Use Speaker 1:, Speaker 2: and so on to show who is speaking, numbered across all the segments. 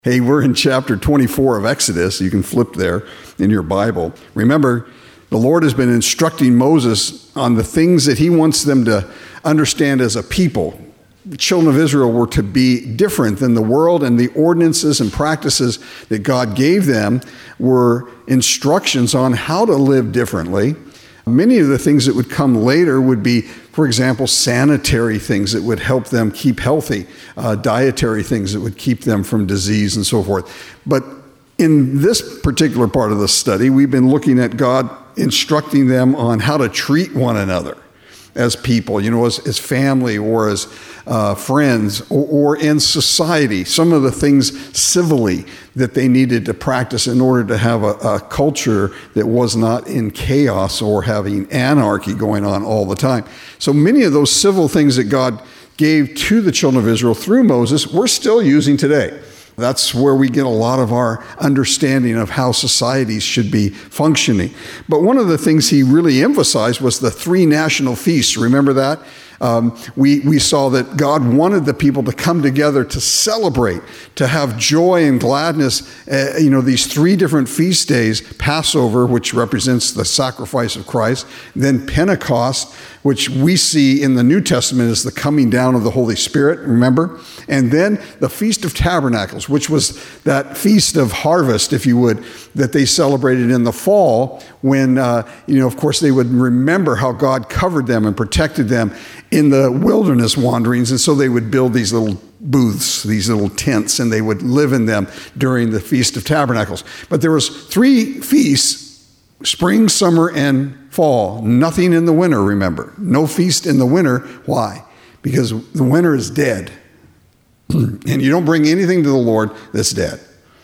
Speaker 1: Hey, we're in chapter 24 of Exodus. You can flip there in your Bible. Remember, the Lord has been instructing Moses on the things that he wants them to understand as a people. The children of Israel were to be different than the world, and the ordinances and practices that God gave them were instructions on how to live differently. Many of the things that would come later would be, for example, sanitary things that would help them keep healthy, dietary things that would keep them from disease and so forth. But in this particular part of the study, we've been looking at God instructing them on how to treat one another as people, as family or as friends or in society. Some of the things civilly that they needed to practice in order to have a culture that was not in chaos or having anarchy going on all the time. So many of those civil things that God gave to the children of Israel through Moses, we're still using today. That's where we get a lot of our understanding of how societies should be functioning. But one of the things he really emphasized was the 3 national feasts. Remember that? We saw that God wanted the people to come together to celebrate, to have joy and gladness. These 3 different feast days: Passover, which represents the sacrifice of Christ; then Pentecost, which we see in the New Testament as the coming down of the Holy Spirit, remember? And then the Feast of Tabernacles, which was that feast of harvest, if you would, that they celebrated in the fall when, of course, they would remember how God covered them and protected them in the wilderness wanderings. And so they would build these little booths, these little tents, and they would live in them during the Feast of Tabernacles. But there was 3 feasts: spring, summer, and fall. Nothing in the winter, remember. No feast in the winter. Why? Because the winter is dead. And you don't bring anything to the Lord that's dead.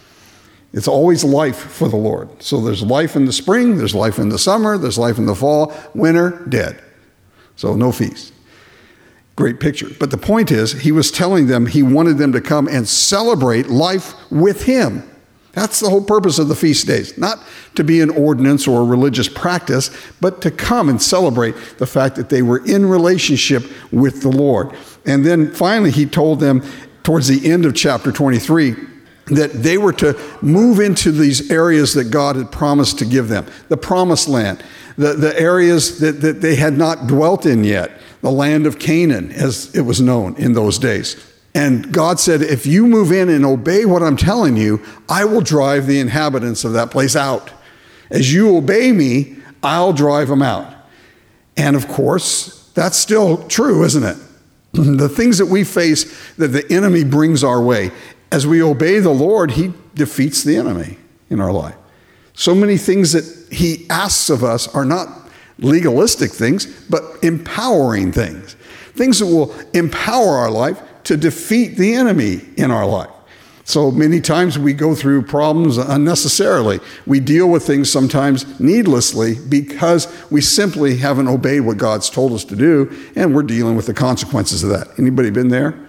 Speaker 1: It's always life for the Lord. So there's life in the spring, there's life in the summer, there's life in the fall. Winter, dead. So no feast. Great picture. But the point is, he was telling them he wanted them to come and celebrate life with him. That's the whole purpose of the feast days. Not to be an ordinance or a religious practice, but to come and celebrate the fact that they were in relationship with the Lord. And then finally, he told them towards the end of chapter 23 that they were to move into these areas that God had promised to give them. The promised land, the areas that they had not dwelt in yet, the land of Canaan, as it was known in those days. And God said, if you move in and obey what I'm telling you, I will drive the inhabitants of that place out. As you obey me, I'll drive them out. And of course, that's still true, isn't it? The things that we face that the enemy brings our way, as we obey the Lord, he defeats the enemy in our life. So many things that he asks of us are not legalistic things, but empowering things. Things that will empower our life to defeat the enemy in our life. So many times we go through problems unnecessarily. We deal with things sometimes needlessly because we simply haven't obeyed what God's told us to do, and we're dealing with the consequences of that. Anybody been there?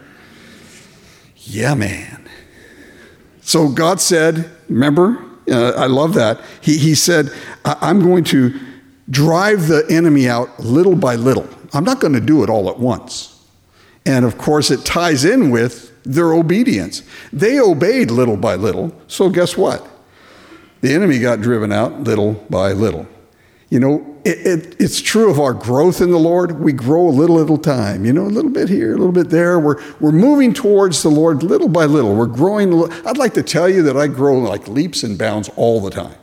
Speaker 1: Yeah, man. So God said, remember, I love that. He said, I'm going to drive the enemy out little by little. I'm not going to do it all at once. And of course, it ties in with their obedience. They obeyed little by little, so guess what? The enemy got driven out little by little. It's true of our growth in the Lord. We grow a little at a time, a little bit here, a little bit there. We're moving towards the Lord little by little. We're growing. I'd like to tell you that I grow like leaps and bounds all the time.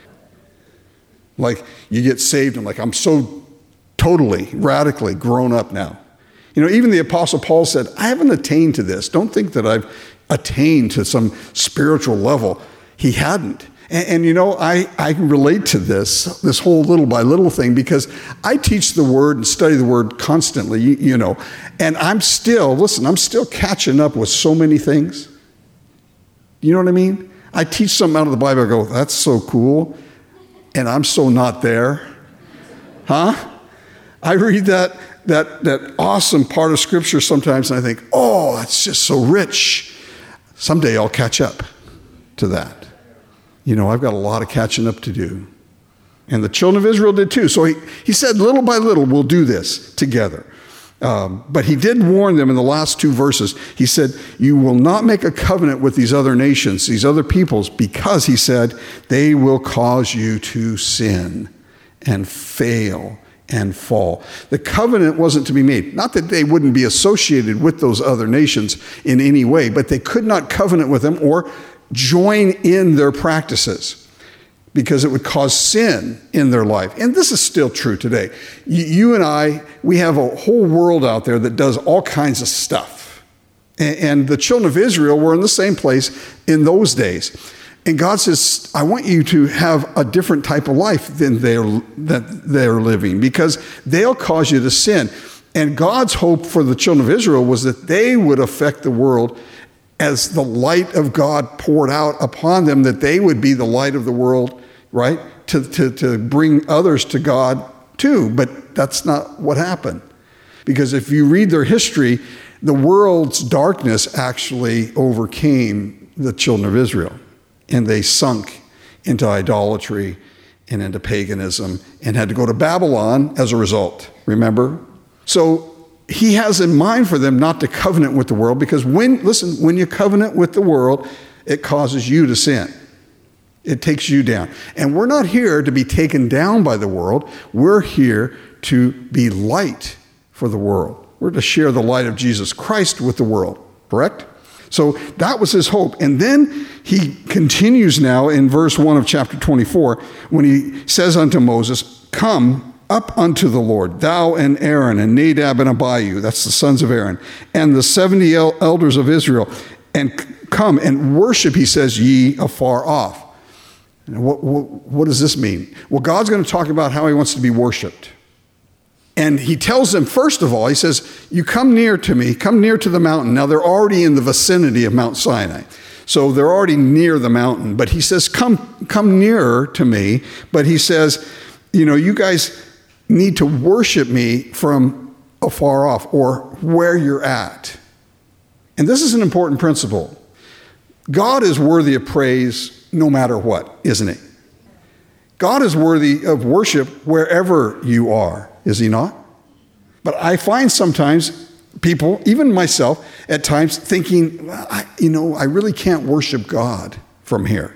Speaker 1: Like you get saved and I'm so totally, radically grown up now. Even the Apostle Paul said, I haven't attained to this. Don't think that I've attained to some spiritual level. He hadn't. And I relate to this whole little by little thing because I teach the Word and study the Word constantly, and I'm still catching up with so many things. You know what I mean? I teach something out of the Bible, I go, that's so cool, and I'm so not there. Huh? I read that awesome part of Scripture sometimes, and I think, oh, that's just so rich. Someday I'll catch up to that. I've got a lot of catching up to do. And the children of Israel did too. So he said, little by little, we'll do this together. But he did warn them in the last two verses. He said, you will not make a covenant with these other nations, these other peoples, because, he said, they will cause you to sin and fail and fall. The covenant wasn't to be made. Not that they wouldn't be associated with those other nations in any way, but they could not covenant with them or join in their practices, because it would cause sin in their life. And this is still true today. You and I, we have a whole world out there that does all kinds of stuff. And the children of Israel were in the same place in those days. And God says, I want you to have a different type of life than they're living, because they'll cause you to sin. And God's hope for the children of Israel was that they would affect the world as the light of God poured out upon them, that they would be the light of the world, right? To bring others to God too. But that's not what happened. Because if you read their history, the world's darkness actually overcame the children of Israel. And they sunk into idolatry and into paganism and had to go to Babylon as a result. Remember? So he has in mind for them not to covenant with the world, because when you covenant with the world, it causes you to sin. It takes you down. And we're not here to be taken down by the world. We're here to be light for the world. We're to share the light of Jesus Christ with the world, correct? So that was his hope. And then he continues now in verse 1 of chapter 24, when he says unto Moses, come up unto the Lord, thou and Aaron and Nadab and Abihu, that's the sons of Aaron, and the 70 elders of Israel, and come and worship, he says, ye afar off. And what does this mean? Well, God's going to talk about how he wants to be worshiped. And he tells them, first of all, he says, you come near to me, come near to the mountain. Now, they're already in the vicinity of Mount Sinai. So they're already near the mountain. But he says, come nearer to me. But he says, you guys need to worship me from afar off, or where you're at. And this is an important principle. God is worthy of praise no matter what, isn't he? God is worthy of worship wherever you are, is he not? But I find sometimes people, even myself, at times thinking, well, I really can't worship God from here.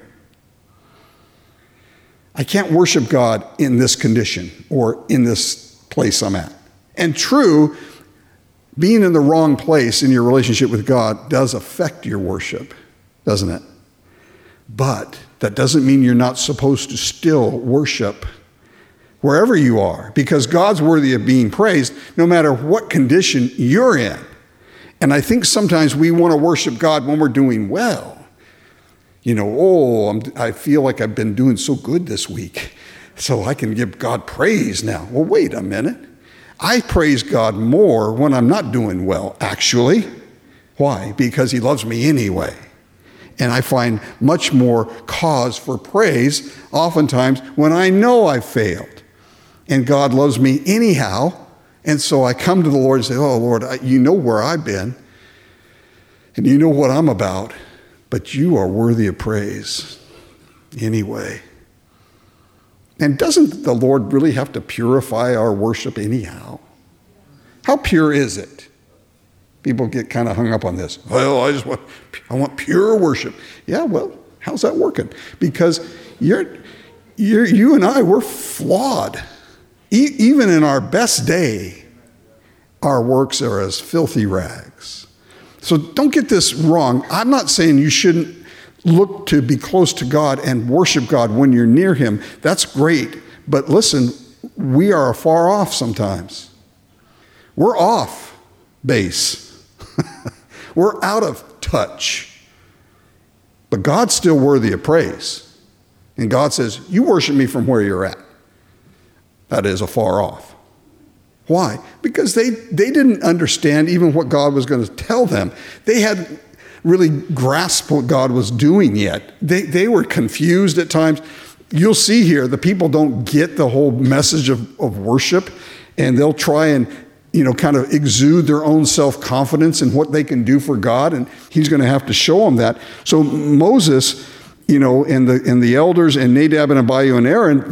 Speaker 1: I can't worship God in this condition or in this place I'm at. And true, being in the wrong place in your relationship with God does affect your worship, doesn't it? But that doesn't mean you're not supposed to still worship wherever you are, because God's worthy of being praised no matter what condition you're in. And I think sometimes we want to worship God when we're doing well. I feel like I've been doing so good this week, so I can give God praise now. Well, wait a minute. I praise God more when I'm not doing well, actually. Why? Because he loves me anyway. And I find much more cause for praise oftentimes when I know I've failed. And God loves me anyhow. And so I come to the Lord and say, oh, Lord, you know where I've been. And you know what I'm about. But you are worthy of praise anyway. And doesn't the Lord really have to purify our worship anyhow? How pure is it? People get kind of hung up on this. Well, I want pure worship. Yeah, well, how's that working? Because you and I, we're flawed. Even in our best day, our works are as filthy rags. So don't get this wrong. I'm not saying you shouldn't look to be close to God and worship God when you're near him. That's great. But listen, we are far off sometimes. We're off base. We're out of touch. But God's still worthy of praise. And God says, you worship me from where you're at. That is afar off. Why? Because they didn't understand even what God was going to tell them. They hadn't really grasped what God was doing yet. They were confused at times. You'll see here, the people don't get the whole message of worship, and they'll try and kind of exude their own self-confidence in what they can do for God, and he's going to have to show them that. So Moses, and the elders and Nadab and Abihu and Aaron,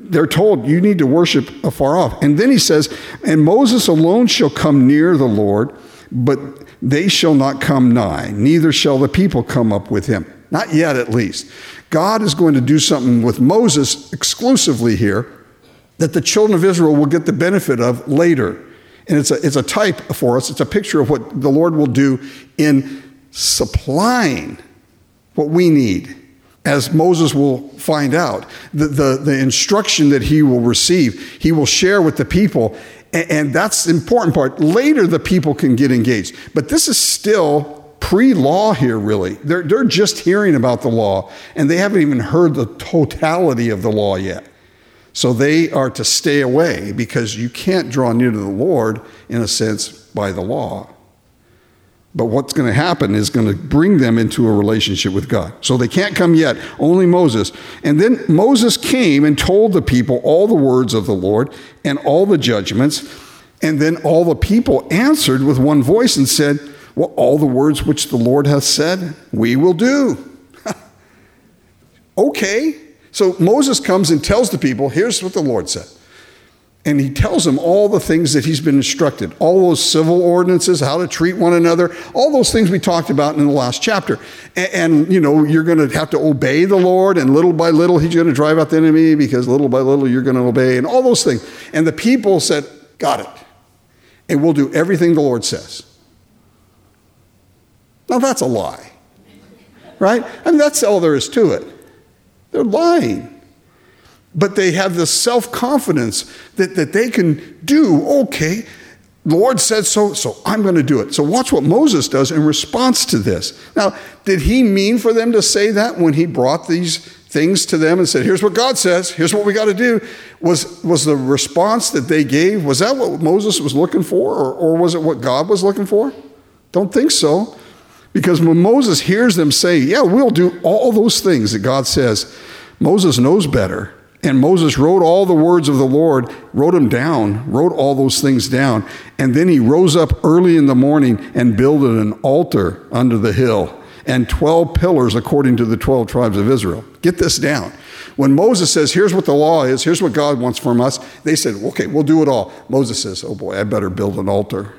Speaker 1: they're told, you need to worship afar off. And then he says, and Moses alone shall come near the Lord, but they shall not come nigh, neither shall the people come up with him. Not yet, at least. God is going to do something with Moses exclusively here that the children of Israel will get the benefit of later. And it's a type for us. It's a picture of what the Lord will do in supplying what we need, as Moses will find out. The instruction that he will receive, he will share with the people. And that's the important part. Later, the people can get engaged. But this is still pre-law here, really. They're just hearing about the law, and they haven't even heard the totality of the law yet. So they are to stay away, because you can't draw near to the Lord, in a sense, by the law. But what's going to happen is going to bring them into a relationship with God. So they can't come yet, only Moses. And then Moses came and told the people all the words of the Lord and all the judgments. And then all the people answered with one voice and said, well, all the words which the Lord hath said, we will do. Okay. So Moses comes and tells the people, here's what the Lord said. And he tells them all the things that he's been instructed, all those civil ordinances, how to treat one another, all those things we talked about in the last chapter. And you know, you're going to have to obey the Lord, and little by little he's going to drive out the enemy, because little by little you're going to obey, and all those things. And the people said, got it. And we'll do everything the Lord says. Now that's a lie, right? I mean, that's all there is to it. They're lying. But they have this self-confidence that they can do, okay, the Lord said so I'm going to do it. So watch what Moses does in response to this. Now, did he mean for them to say that when he brought these things to them and said, here's what God says, here's what we got to do? Was the response that they gave, was that what Moses was looking for, or was it what God was looking for? Don't think so. Because when Moses hears them say, yeah, we'll do all those things that God says, Moses knows better. And Moses wrote all the words of the Lord, wrote them down, wrote all those things down. And then he rose up early in the morning and builded an altar under the hill and 12 pillars according to the 12 tribes of Israel. Get this down. When Moses says, here's what the law is, here's what God wants from us, they said, okay, we'll do it all. Moses says, oh boy, I better build an altar.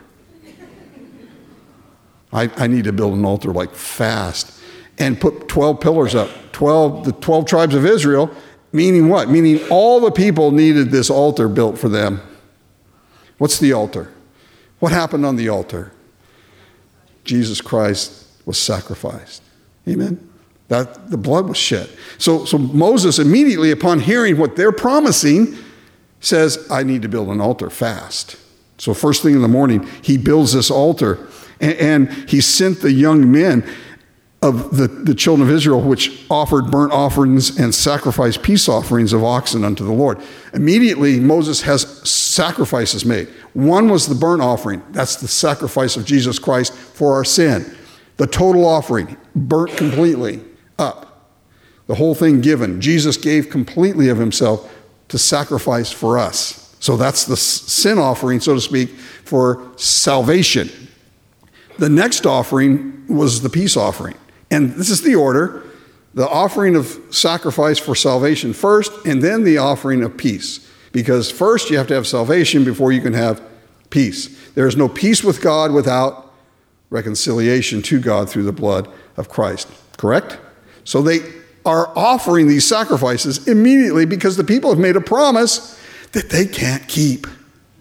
Speaker 1: I need to build an altar like fast, and put 12 pillars up. The 12 tribes of Israel, meaning what? Meaning all the people needed this altar built for them. What's the altar? What happened on the altar? Jesus Christ was sacrificed. Amen? That the blood was shed. So Moses, immediately upon hearing what they're promising, says, I need to build an altar fast. So first thing in the morning, he builds this altar. And he sent the young men of the children of Israel, which offered burnt offerings and sacrificed peace offerings of oxen unto the Lord. Immediately, Moses has sacrifices made. One was the burnt offering. That's the sacrifice of Jesus Christ for our sin. The total offering, burnt completely up. The whole thing given. Jesus gave completely of himself to sacrifice for us. So that's the sin offering, so to speak, for salvation. The next offering was the peace offering. And this is the order. The offering of sacrifice for salvation first, and then the offering of peace. Because first you have to have salvation before you can have peace. There is no peace with God without reconciliation to God through the blood of Christ. Correct? So they are offering these sacrifices immediately because the people have made a promise that they can't keep.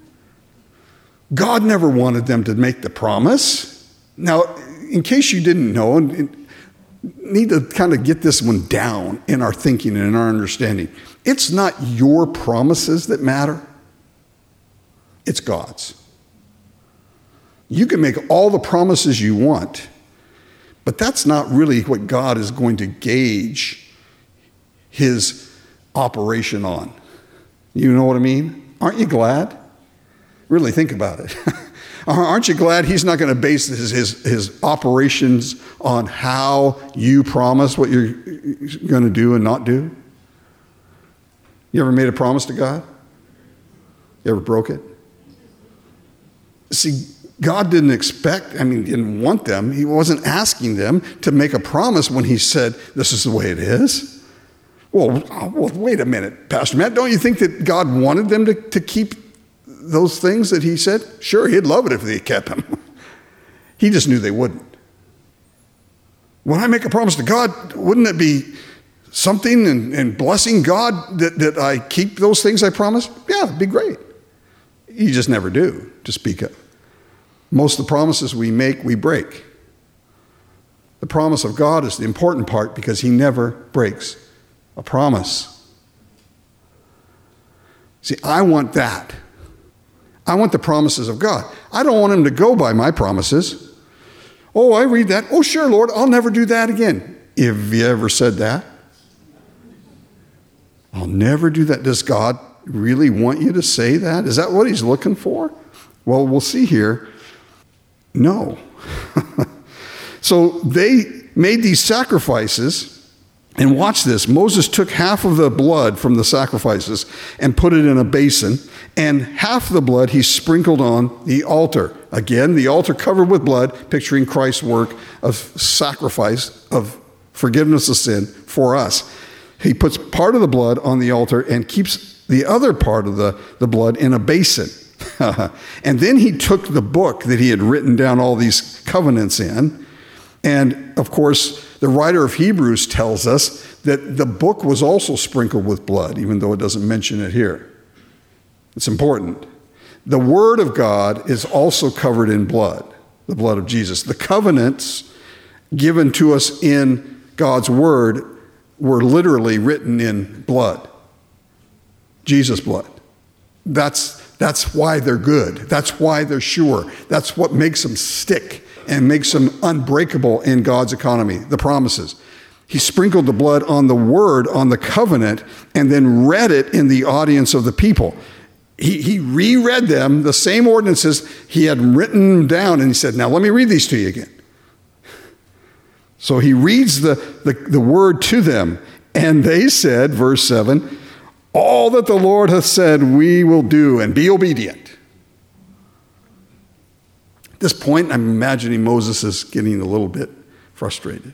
Speaker 1: God never wanted them to make the promise. Now, in case you didn't know, and need to kind of get this one down in our thinking and in our understanding, it's not your promises that matter. It's God's. You can make all the promises you want, but that's not really what God is going to gauge his operation on. You know what I mean? Aren't you glad? Really think about it. Aren't you glad he's not going to base his operations on how you promise what you're going to do and not do? You ever made a promise to God? You ever broke it? See, God didn't didn't want them. He wasn't asking them to make a promise when he said, this is the way it is. Well, wait a minute, Pastor Matt. Don't you think that God wanted them to keep those things that he said? Sure, he'd love it if they kept them. He just knew they wouldn't. When I make a promise to God, wouldn't it be something and blessing God that I keep those things I promise? Yeah, it'd be great. You just never do, to speak of. Most of the promises we make, we break. The promise of God is the important part because he never breaks a promise. See, I want that. I want the promises of God. I don't want him to go by my promises. Oh, I read that. Oh, sure, Lord, I'll never do that again. Have you ever said that? I'll never do that. Does God really want you to say that? Is that what he's looking for? Well, we'll see here. No. So they made these sacrifices, and watch this. Moses took half of the blood from the sacrifices and put it in a basin, and half the blood he sprinkled on the altar. Again, the altar covered with blood, picturing Christ's work of sacrifice, of forgiveness of sin for us. He puts part of the blood on the altar and keeps the other part of the blood in a basin. And then he took the book that he had written down all these covenants in. And of course, the writer of Hebrews tells us that the book was also sprinkled with blood, even though it doesn't mention it here. It's important. The word of God is also covered in blood, the blood of Jesus. The covenants given to us in God's word were literally written in blood. Jesus' blood. That's why they're good. That's why they're sure. That's what makes them stick and makes them unbreakable in God's economy, the promises. He sprinkled the blood on the word, on the covenant, and then read it in the audience of the people. He reread them, the same ordinances he had written down, and he said, now let me read these to you again. So he reads the word to them, and they said, verse 7, all that the Lord hath said we will do, and be obedient. At this point, I'm imagining Moses is getting a little bit frustrated.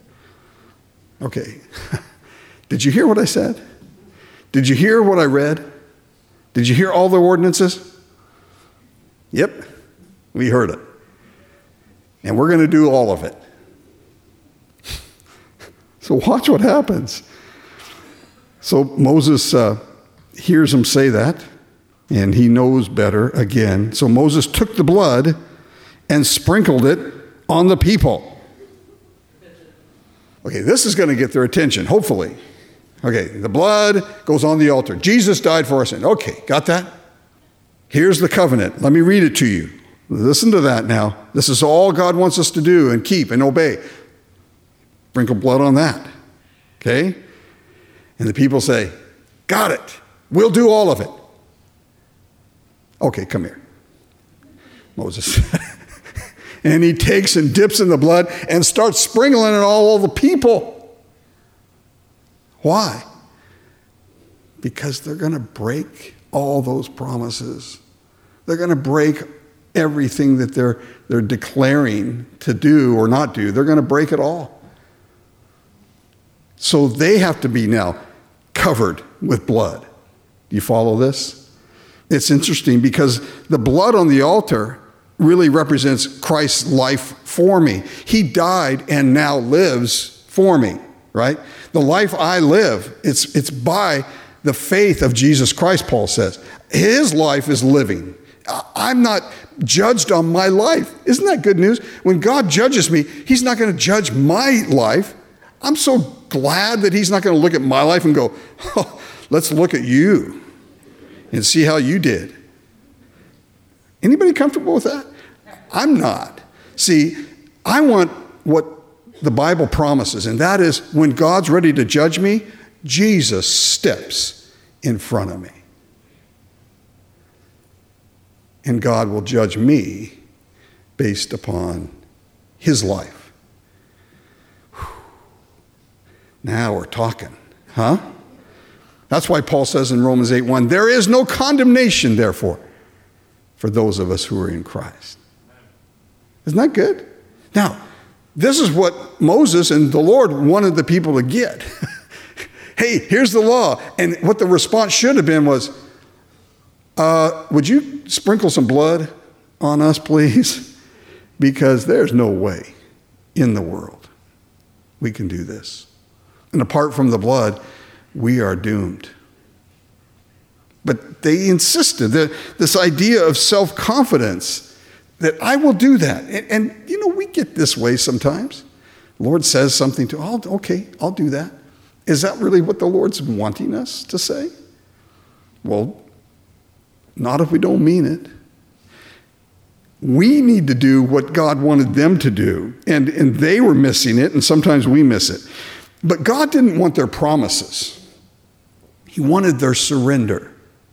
Speaker 1: Okay, did you hear what I said? Did you hear what I read? Did you hear all the ordinances? Yep, we heard it. And we're going to do all of it. So watch what happens. So Moses hears him say that, and he knows better again. So Moses took the blood and sprinkled it on the people. Okay, this is going to get their attention, hopefully. Okay, the blood goes on the altar. Jesus died for our sin. Okay, got that? Here's the covenant. Let me read it to you. Listen to that now. This is all God wants us to do and keep and obey. Sprinkle blood on that. Okay? And the people say, got it. We'll do all of it. Okay, come here. Moses. And he takes and dips in the blood and starts sprinkling it all over the people. Why? Because they're going to break all those promises. They're going to break everything that they're declaring to do or not do. They're going to break it all. So they have to be now covered with blood. Do you follow this? It's interesting because the blood on the altar really represents Christ's life for me. He died and now lives for me, right? The life I live, it's by the faith of Jesus Christ, Paul says. His life is living. I'm not judged on my life. Isn't that good news? When God judges me, he's not going to judge my life. I'm so glad that he's not going to look at my life and go, oh, let's look at you and see how you did. Anybody comfortable with that? I'm not. See, I want what the Bible promises, and that is when God's ready to judge me, Jesus steps in front of me. And God will judge me based upon his life. Whew. Now we're talking, huh? That's why Paul says in Romans 8:1, there is no condemnation, therefore, for those of us who are in Christ. Isn't that good? Now, this is what Moses and the Lord wanted the people to get. hey, here's the law. And what the response should have been was, would you sprinkle some blood on us, please? Because there's no way in the world we can do this. And apart from the blood, we are doomed. But they insisted that this idea of self-confidence, that I will do that. And we get this way sometimes. The Lord says something to, okay, I'll do that. Is that really what the Lord's wanting us to say? Well, not if we don't mean it. We need to do what God wanted them to do, and they were missing it, and sometimes we miss it. But God didn't want their promises. He wanted their surrender.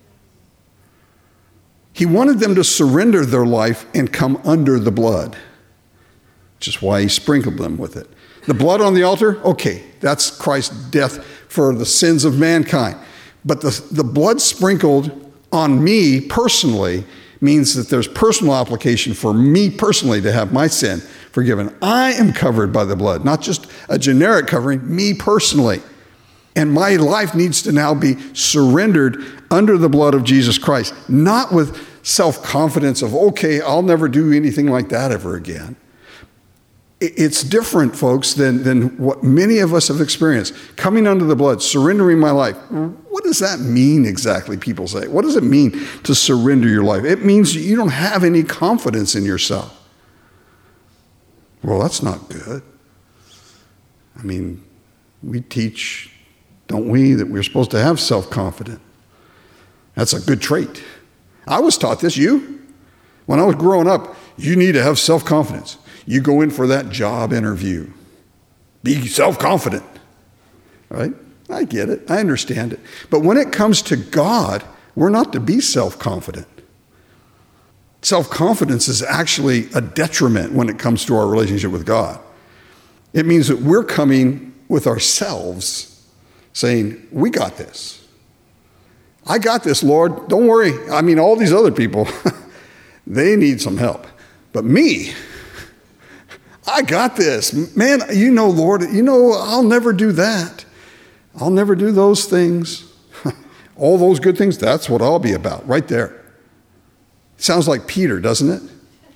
Speaker 1: He wanted them to surrender their life and come under the blood, which is why he sprinkled them with it. The blood on the altar, okay, that's Christ's death for the sins of mankind. But the blood sprinkled on me personally means that there's personal application for me personally to have my sin forgiven. I am covered by the blood, not just a generic covering, me personally. And my life needs to now be surrendered under the blood of Jesus Christ, not with self-confidence of, okay, I'll never do anything like that ever again. It's different, folks, than what many of us have experienced. Coming under the blood, surrendering my life. What does that mean exactly, people say? What does it mean to surrender your life? It means you don't have any confidence in yourself. Well, that's not good. I mean, we teach, don't we, that we're supposed to have self-confidence. That's a good trait. I was taught this, when I was growing up, you need to have self-confidence. You go in for that job interview. Be self-confident, right? I get it. I understand it. But when it comes to God, we're not to be self-confident. Self-confidence is actually a detriment when it comes to our relationship with God. It means that we're coming with ourselves saying, we got this. I got this, Lord. Don't worry. I mean, all these other people, they need some help. But me, I got this. Man, Lord, I'll never do that. I'll never do those things. All those good things, that's what I'll be about, right there. Sounds like Peter, doesn't it?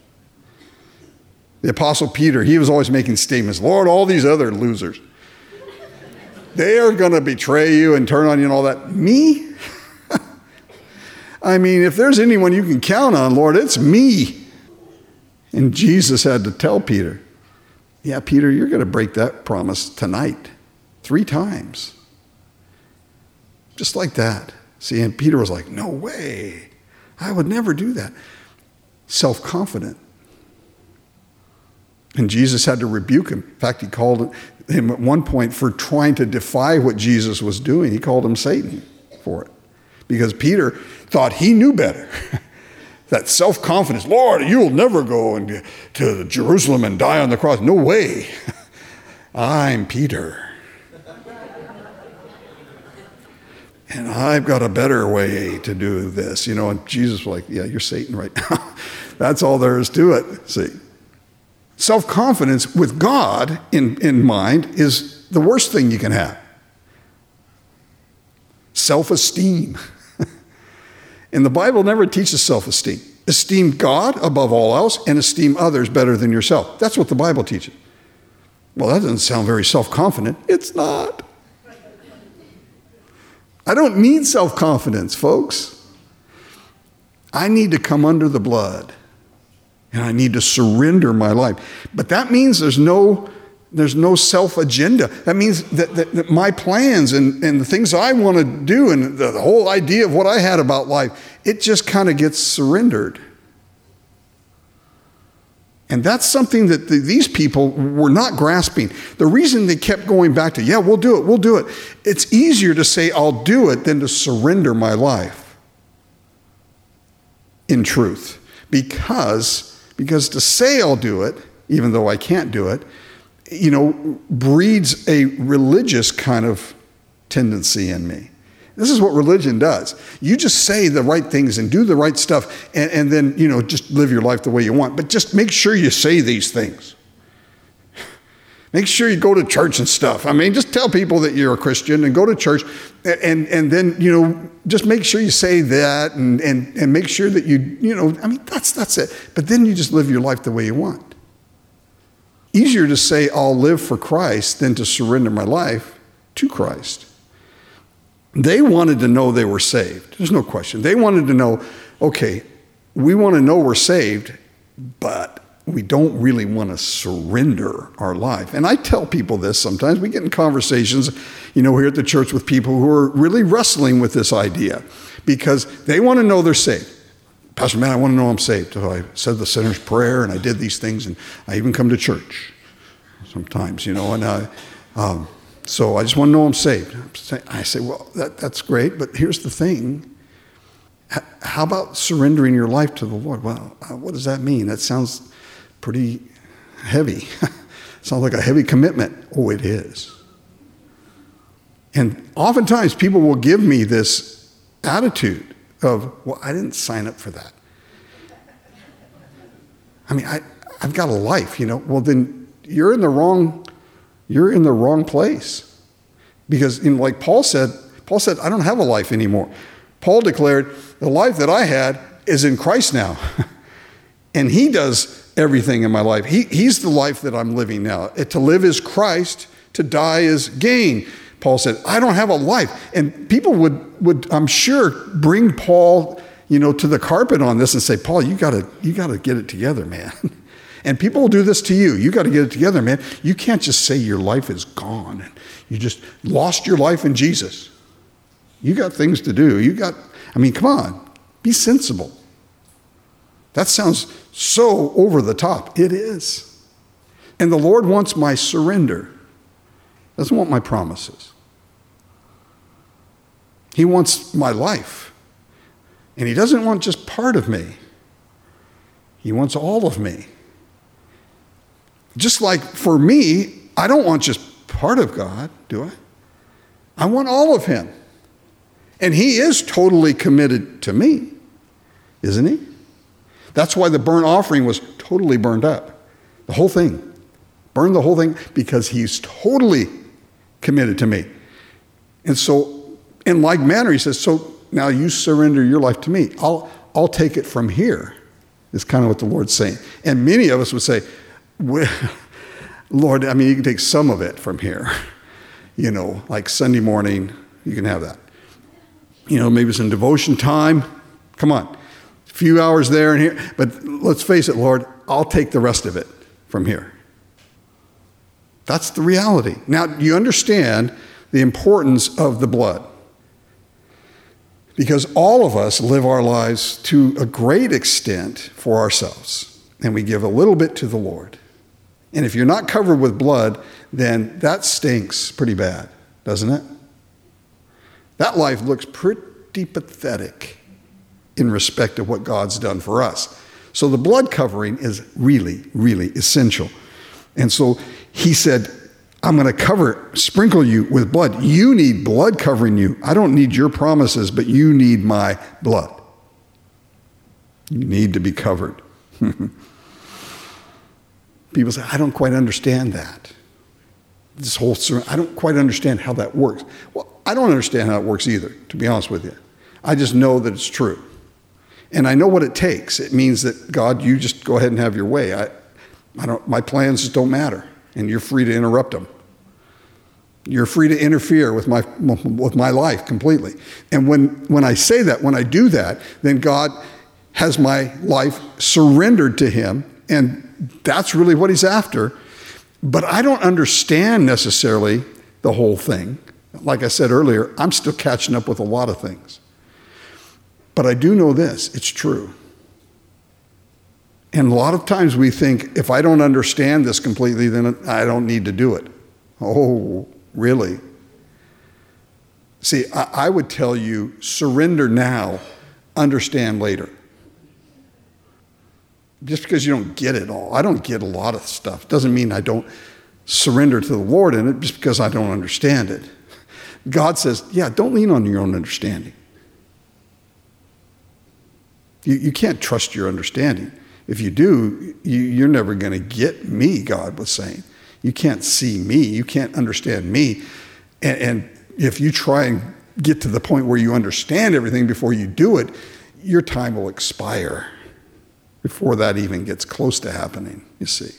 Speaker 1: The Apostle Peter, he was always making statements. Lord, all these other losers, they are going to betray you and turn on you and all that. Me? I mean, if there's anyone you can count on, Lord, it's me. And Jesus had to tell Peter, yeah, Peter, you're going to break that promise tonight 3 times. Just like that. See, and Peter was like, no way. I would never do that. Self-confident. And Jesus had to rebuke him. In fact, he called him at one point for trying to defy what Jesus was doing. He called him Satan for it. Because Peter thought he knew better. That self-confidence, Lord, you'll never go to Jerusalem and die on the cross. No way. I'm Peter. And I've got a better way to do this. And Jesus was like, yeah, you're Satan right now. That's all there is to it. See, self-confidence with God in mind is the worst thing you can have. Self-esteem. And the Bible never teaches self-esteem. Esteem God above all else and esteem others better than yourself. That's what the Bible teaches. Well, that doesn't sound very self-confident. It's not. I don't need self-confidence, folks. I need to come under the blood. And I need to surrender my life. But that means there's no self-agenda. That means that my plans and the things I want to do and the whole idea of what I had about life, it just kind of gets surrendered. And that's something that these people were not grasping. The reason they kept going back to, yeah, we'll do it. It's easier to say I'll do it than to surrender my life in truth. Because to say I'll do it, even though I can't do it, breeds a religious kind of tendency in me. This is what religion does. You just say the right things and do the right stuff and then, just live your life the way you want. But just make sure you say these things. Make sure you go to church and stuff. I mean, just tell people that you're a Christian and go to church, and then, just make sure you say that and make sure that that's it. But then you just live your life the way you want. Easier to say I'll live for Christ than to surrender my life to Christ. They wanted to know they were saved. There's no question. They wanted to know, okay, we want to know we're saved, but we don't really want to surrender our life. And I tell people this sometimes. We get in conversations, here at the church with people who are really wrestling with this idea because they want to know they're saved. Pastor, man, I want to know I'm saved. So I said the sinner's prayer and I did these things and I even come to church sometimes, so I just want to know I'm saved. I say, well, that's great, but here's the thing. How about surrendering your life to the Lord? Well, what does that mean? That sounds pretty heavy. Sounds like a heavy commitment. Oh, it is. And oftentimes people will give me this attitude of, well, I didn't sign up for that. I mean, I've got a life, Well, then you're in the wrong place. Because like Paul said, I don't have a life anymore. Paul declared, the life that I had is in Christ now. And he does everything in my life. He's the life that I'm living now. To live is Christ, to die is gain. Paul said, I don't have a life. And people would I'm sure, bring Paul, to the carpet on this and say, Paul, you gotta get it together, man. And people will do this to you. You got to get it together, man. You can't just say your life is gone. And you just lost your life in Jesus. You got things to do. Come on, be sensible. That sounds so over the top. It is. And the Lord wants my surrender. Doesn't want my promises. He wants my life. And he doesn't want just part of me. He wants all of me. Just like for me, I don't want just part of God, do I? I want all of him. And he is totally committed to me, isn't he? That's why the burnt offering was totally burned up. The whole thing. Burn the whole thing because he's totally committed to me. And so, in like manner, he says, so now you surrender your life to me. I'll take it from here, is kind of what the Lord's saying. And many of us would say, Lord, you can take some of it from here. Like Sunday morning, you can have that. Maybe some devotion time. Come on. A few hours there and here. But let's face it, Lord, I'll take the rest of it from here. That's the reality. Now, you understand the importance of the blood. Because all of us live our lives to a great extent for ourselves. And we give a little bit to the Lord. And if you're not covered with blood, then that stinks pretty bad, doesn't it? That life looks pretty pathetic in respect of what God's done for us. So the blood covering is really, really essential. And so he said, I'm going to sprinkle you with blood. You need blood covering you. I don't need your promises, but you need my blood. You need to be covered. People say, I don't quite understand that. I don't quite understand how that works. Well, I don't understand how it works either, to be honest with you. I just know that it's true. And I know what it takes. It means that, God, you just go ahead and have your way. My plans just don't matter. And you're free to interrupt them. You're free to interfere with my life completely. And when I say that, when I do that, then God has my life surrendered to him. And that's really what he's after. But I don't understand necessarily the whole thing. Like I said earlier, I'm still catching up with a lot of things. But I do know this, it's true. And a lot of times we think, if I don't understand this completely, then I don't need to do it. Oh, really? See, I would tell you, surrender now, understand later. Just because you don't get it all. I don't get a lot of stuff. Doesn't mean I don't surrender to the Lord in it just because I don't understand it. God says, yeah, don't lean on your own understanding. You can't trust your understanding. If you do, you're never going to get me, God was saying. You can't see me. You can't understand me. And if you try and get to the point where you understand everything before you do it, your time will expire before that even gets close to happening, you see.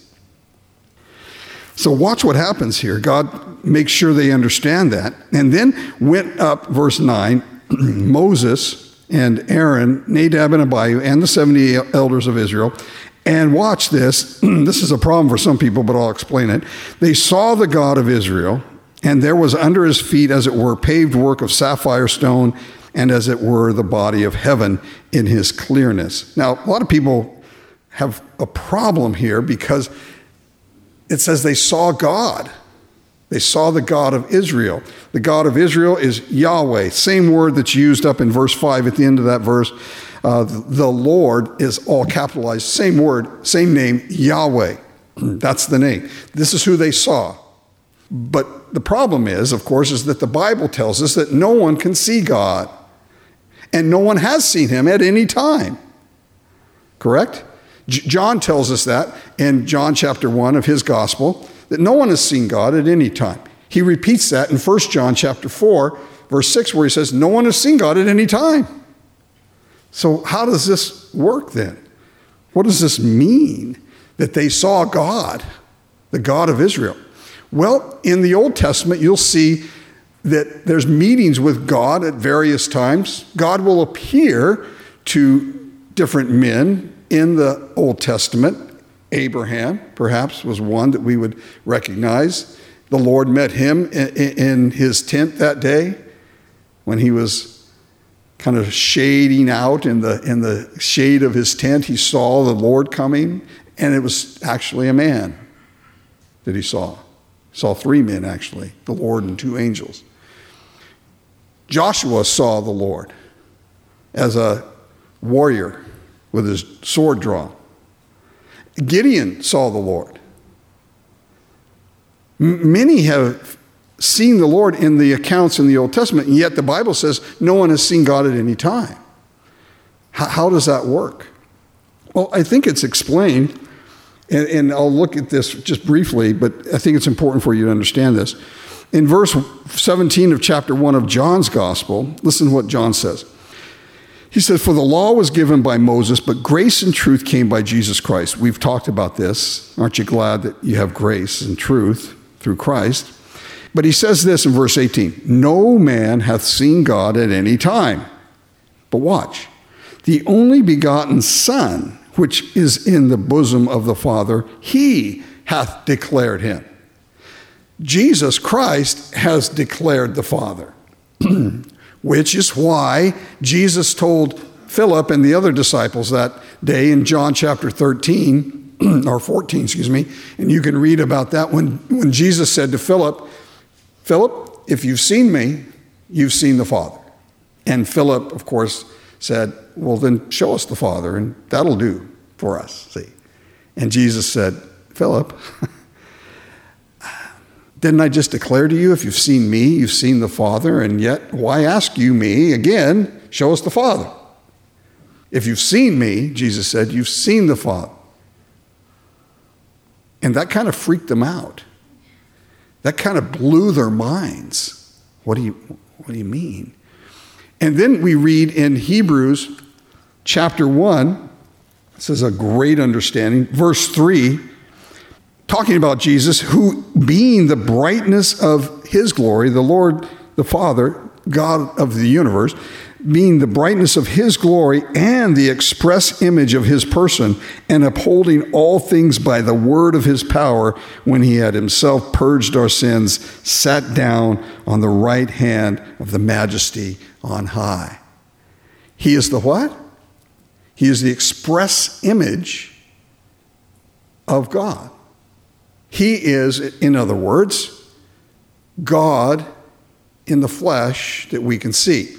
Speaker 1: So watch what happens here. God makes sure they understand that. And then went up, verse 9, Moses and Aaron, Nadab and Abihu, and the 70 elders of Israel. And watch this. This is a problem for some people, but I'll explain it. They saw the God of Israel, and there was under his feet, as it were, paved work of sapphire stone, and as it were, the body of heaven in his clearness. Now, a lot of people have a problem here because it says they saw God. They saw the God of Israel. The God of Israel is Yahweh, same word that's used up in verse 5 at the end of that verse. The Lord is all capitalized, same word, same name, Yahweh. That's the name. This is who they saw. But the problem is, of course, is that the Bible tells us that no one can see God. And no one has seen him at any time. Correct? John tells us that in John chapter 1 of his gospel, that no one has seen God at any time. He repeats that in 1 John chapter 4, verse 6, where he says, no one has seen God at any time. So how does this work then? What does this mean that they saw God, the God of Israel? Well, in the Old Testament, you'll see that there's meetings with God at various times. God will appear to different men in the Old Testament. Abraham, perhaps, was one that we would recognize. The Lord met him in his tent that day when he was kind of shading out in the shade of his tent. He saw the Lord coming, and it was actually a man that he saw. He saw 3 men, actually, the Lord and 2 angels. Joshua saw the Lord as a warrior with his sword drawn. Gideon saw the Lord. Many have seen the Lord in the accounts in the Old Testament, and yet the Bible says no one has seen God at any time. How does that work? Well, I think it's explained, and I'll look at this just briefly, but I think it's important for you to understand this. In verse 17 of chapter 1 of John's gospel, listen to what John says. He says, for the law was given by Moses, but grace and truth came by Jesus Christ. We've talked about this. Aren't you glad that you have grace and truth through Christ? But he says this in verse 18, no man hath seen God at any time. But watch, the only begotten Son, which is in the bosom of the Father, he hath declared him. Jesus Christ has declared the Father. Which is why Jesus told Philip and the other disciples that day in John chapter 13, or 14, excuse me, and you can read about that when Jesus said to Philip, Philip, if you've seen me, you've seen the Father. And Philip, of course, said, well, then show us the Father, and that'll do for us, see. And Jesus said, Philip, didn't I just declare to you, if you've seen me, you've seen the Father, and yet why ask you me again, show us the Father? If you've seen me, Jesus said, you've seen the Father. And that kind of freaked them out. That kind of blew their minds. What do you mean? And then we read in Hebrews chapter 1, this is a great understanding, verse 3, talking about Jesus, who being the brightness of his glory, the Lord, the Father, God of the universe, being the brightness of his glory and the express image of his person, and upholding all things by the word of his power, when he had himself purged our sins, sat down on the right hand of the majesty on high. He is the what? He is the express image of God. He is, in other words, God in the flesh that we can see.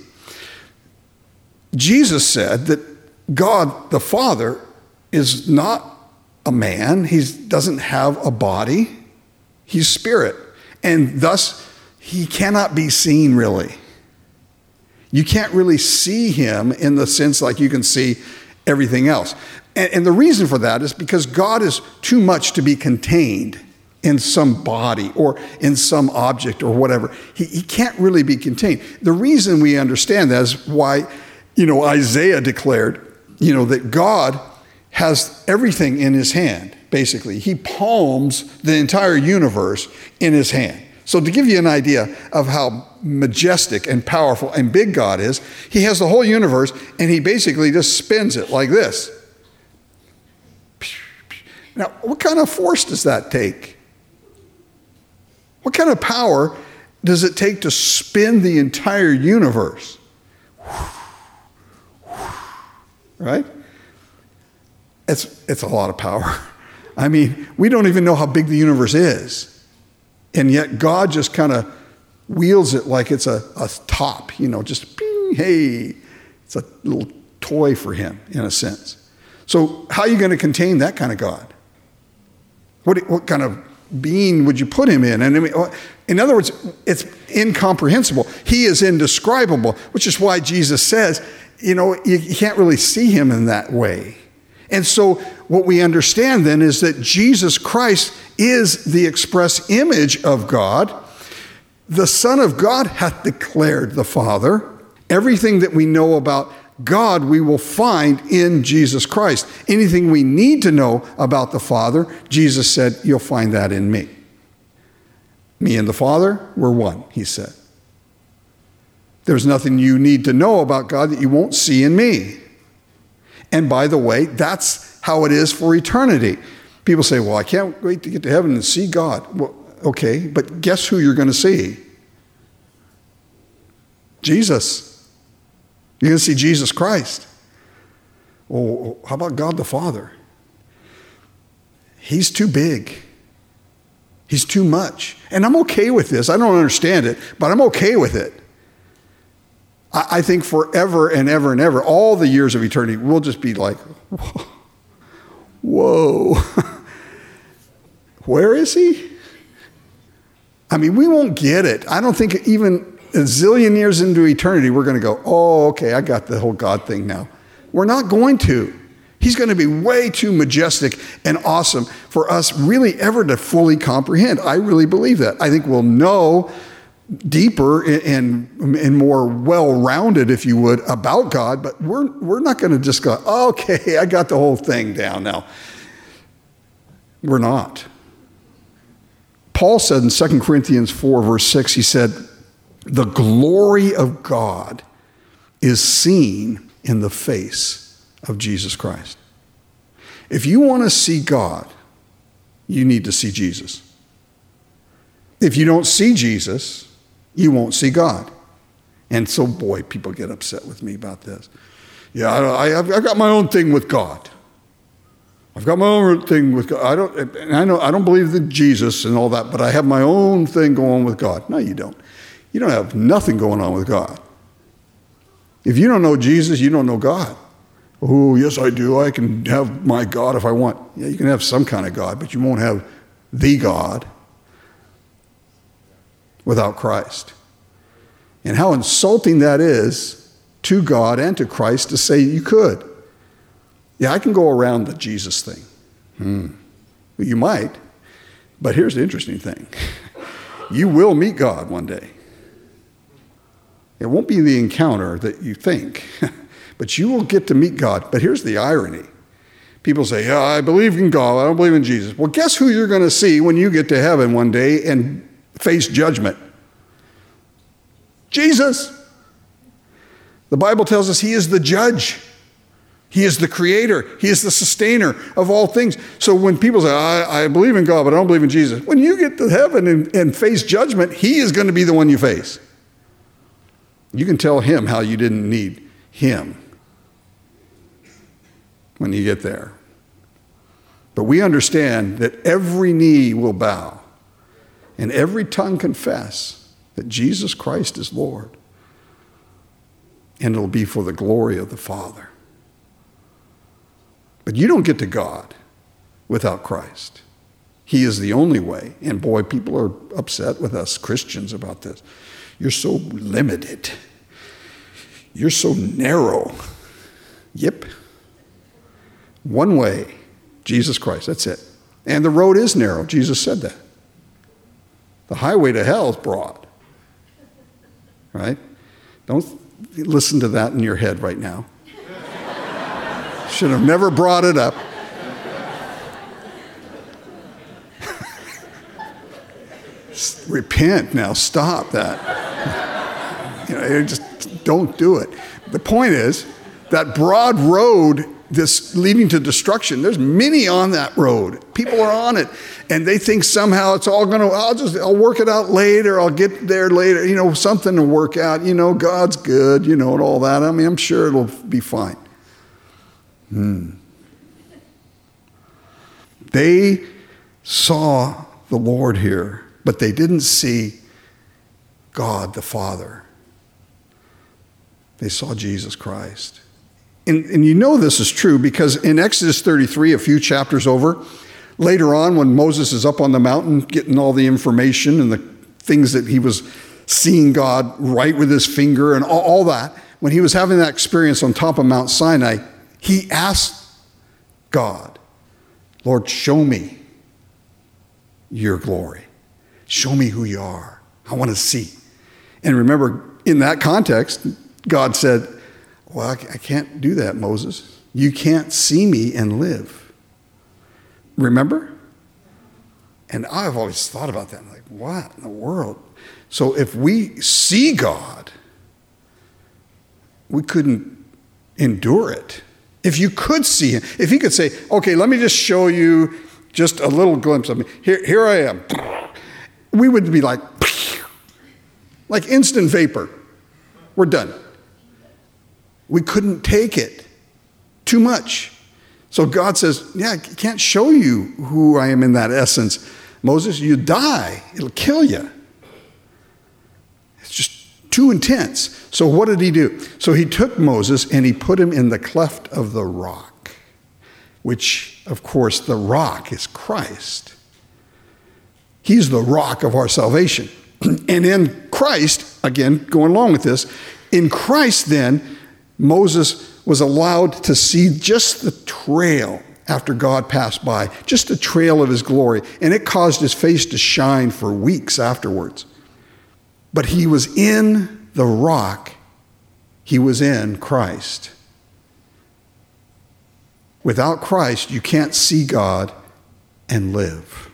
Speaker 1: Jesus said that God the Father is not a man. He doesn't have a body. He's spirit. And thus, he cannot be seen really. You can't really see him in the sense like you can see everything else. And the reason for that is because God is too much to be contained in some body or in some object or whatever. He can't really be contained. The reason we understand that is why, Isaiah declared, that God has everything in his hand, basically. He palms the entire universe in his hand. So to give you an idea of how majestic and powerful and big God is, he has the whole universe and he basically just spins it like this. Now, what kind of force does that take? What kind of power does it take to spin the entire universe? Right? It's a lot of power. I mean, we don't even know how big the universe is. And yet God just kind of wields it like it's a top, just bing, hey, it's a little toy for him in a sense. So how are you going to contain that kind of God? What kind of being would you put him in? And I mean, in other words, it's incomprehensible. He is indescribable, which is why Jesus says, you can't really see him in that way. And so what we understand then is that Jesus Christ is the express image of God. The Son of God hath declared the Father. Everything that we know about God we will find in Jesus Christ. Anything we need to know about the Father, Jesus said, you'll find that in me. Me and the Father, we're one, he said. There's nothing you need to know about God that you won't see in me. And by the way, that's how it is for eternity. People say, well, I can't wait to get to heaven and see God. Well, okay, but guess who you're going to see? Jesus. You're going to see Jesus Christ. Well, how about God the Father? He's too big. He's too much. And I'm okay with this. I don't understand it, but I'm okay with it. I think forever and ever and ever, all the years of eternity, we'll just be like, whoa. Where is he? I mean, we won't get it. I don't think even a zillion years into eternity, we're going to go, oh, okay, I got the whole God thing now. We're not going to. He's going to be way too majestic and awesome for us really ever to fully comprehend. I really believe that. I think we'll know deeper and more well-rounded, if you would, about God, but we're not going to just go, okay, I got the whole thing down now. We're not. Paul said in 2 Corinthians 4, verse 6, he said, the glory of God is seen in the face of Jesus Christ. If you want to see God, you need to see Jesus. If you don't see Jesus, you won't see God. And so, boy, people get upset with me about this. Yeah, I've got my own thing with God. I've got my own thing with God. I don't believe in Jesus and all that, but I have my own thing going with God. No, you don't. You don't have nothing going on with God. If you don't know Jesus, you don't know God. Oh, yes, I do. I can have my God if I want. Yeah, you can have some kind of God, but you won't have the God without Christ. And how insulting that is to God and to Christ to say you could. Yeah, I can go around the Jesus thing. Well, you might, but here's the interesting thing. You will meet God one day. It won't be the encounter that you think, but you will get to meet God. But here's the irony. People say, yeah, I believe in God, I don't believe in Jesus. Well, guess who you're going to see when you get to heaven one day and face judgment? Jesus. The Bible tells us he is the judge. He is the creator. He is the sustainer of all things. So when people say, I believe in God, but I don't believe in Jesus, when you get to heaven and face judgment, he is going to be the one you face. You can tell him how you didn't need him when you get there. But we understand that every knee will bow and every tongue confess that Jesus Christ is Lord. And it'll be for the glory of the Father. But you don't get to God without Christ. He is the only way. And boy, people are upset with us Christians about this. You're so limited. You're so narrow. Yep. One way, Jesus Christ, that's it. And the road is narrow. Jesus said that. The highway to hell is broad. Right? Don't listen to that in your head right now. Should have never brought it up. Repent now. Stop that. Just don't do it. The point is, that broad road, this leading to destruction, there's many on that road. People are on it, and they think somehow it's all I'll work it out later, I'll get there later, something will work out, God's good, and all that. I'm sure it'll be fine. They saw the Lord here, but they didn't see God the Father. They saw Jesus Christ. And this is true because in Exodus 33, a few chapters over, later on when Moses is up on the mountain getting all the information and the things that he was seeing God write with his finger and all that, when he was having that experience on top of Mount Sinai, he asked God, Lord, show me your glory. Show me who you are. I want to see. And remember, in that context, God said, well, I can't do that, Moses. You can't see me and live. Remember? And I've always thought about that. I'm like, what in the world? So if we see God, we couldn't endure it. If you could see him, if he could say, okay, let me just show you just a little glimpse of me. Here I am. We would be like instant vapor. We're done. We couldn't take it. Too much. So God says, I can't show you who I am in that essence. Moses, you die. It'll kill you. It's just too intense. So what did he do? So he took Moses and he put him in the cleft of the rock, which, of course, the rock is Christ. He's the rock of our salvation. And in Christ, again, going along with this, in Christ then, Moses was allowed to see just the trail after God passed by, just the trail of his glory, and it caused his face to shine for weeks afterwards. But he was in the rock. He was in Christ. Without Christ, you can't see God and live.